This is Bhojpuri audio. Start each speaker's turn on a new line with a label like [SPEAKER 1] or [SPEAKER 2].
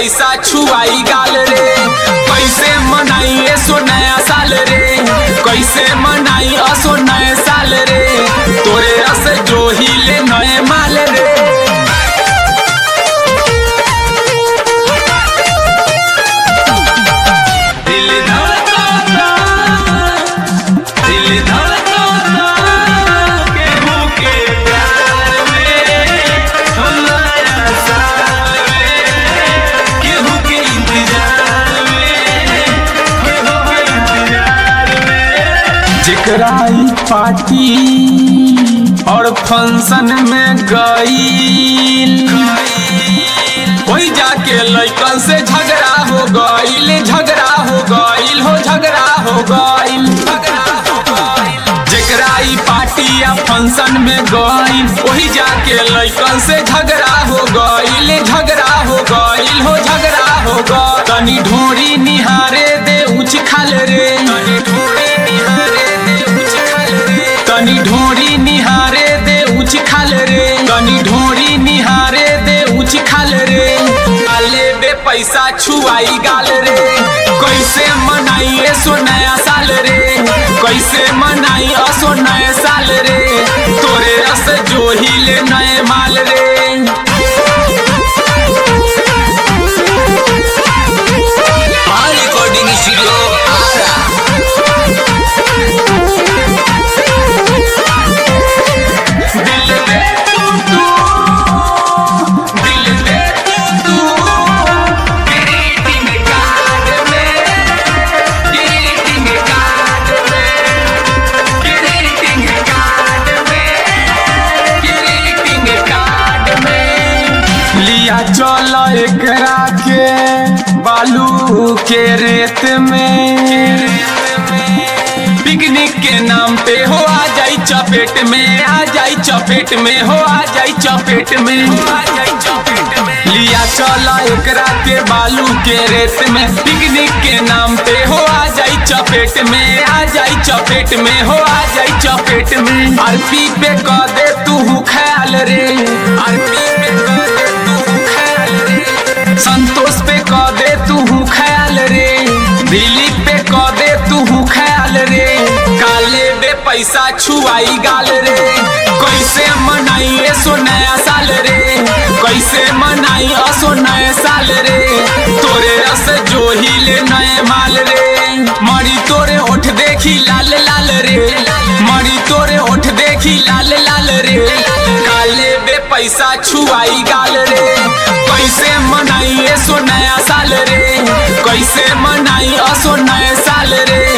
[SPEAKER 1] पैसा छुआई गाल रे। कैसे मनाई सो नया साल रे, कैसे मनाई असो नए साल रे, तोरे अस जो हिले नए माल रे। जेकराई पार्टी और फंक्शन में गईल, वही जाके लइकन से झगड़ा हो गईल, झगड़ा हो गईल हो, झगड़ा हो गईल, झगड़ा हो गईल। जेकराई पार्टी या फंक्शन में गईल, वही जाके लइकन से झगड़ा हो गईल, झगड़ा हो गईल हो, झगड़ा हो गईल। तनी ढोरी निहारे दे उच खाल रे, तनी ढोरी निहारे तनी ढोरी निहारे दे उच खाल रे, तनी ढोरी निहारे दे उच खाल रे। आले बे पैसा छुआई गाल रे, कैसे मनाई सो नया साल रे, कैसे मनाई असो नए साल रे, तोरे रस जो हिले नए माल रे।
[SPEAKER 2] रिकॉर्डिंग स्टूडियो
[SPEAKER 1] चल एकरा के बालू के रेत में, पिकनिक के नाम पे हो आ जाई चपेट में, आ जाई चपेट में हो, आ जाई चपेट में, आ जाई चपेट में। लिया चला एकरा के बालू के रेत में, पिकनिक के नाम पे हो आ जाई चपेट में, आ जाई चपेट में हो, आ जाई चपेट में। आरपी पे कह दे तू ख्याल रे, आरपी पे कह दे संतोष पे कह दे तू ख्याल रे, दिलीप पे कह दे तू ख्याल रे। काले बे पैसा छुआई गाल रे, कैसे मनाई सो नया साल रे, कैसे मनाई असो नए साल रे, तोरे रस जो हिले नए माल रे। मरी तोरे ओठ देखी लाल लाल रे, मरी तोरे ओठ देखी लाल लाल रे। काले बे पैसा छुआई गाल रे, कैसे मनाई सो नया साल रे, कैसे मनाई असो नए साल रे,